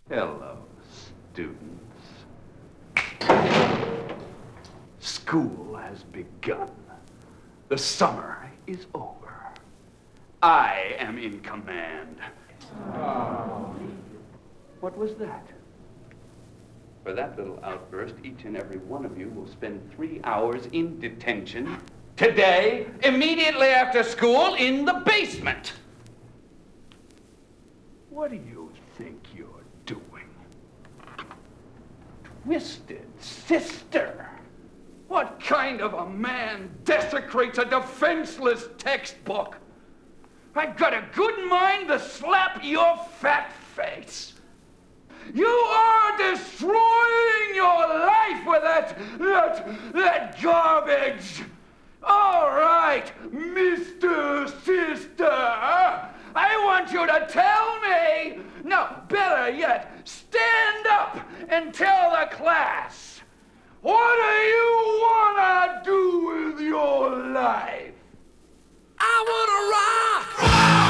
Hello, students. School has begun. The summer is over. I am in command. What was that? For that little outburst, each and every one of you will spend 3 hours in detention today, immediately after school, in the basement. What do you think you're doing? Twisted Sister. What kind of a man desecrates a defenseless textbook? I've got a good mind to slap your fat face. You are destroying your life with that garbage. All right, Mr. Sister, I want you to tell me, no, better yet, stand up and tell the class, what do you want to do with your life? I wanna rock!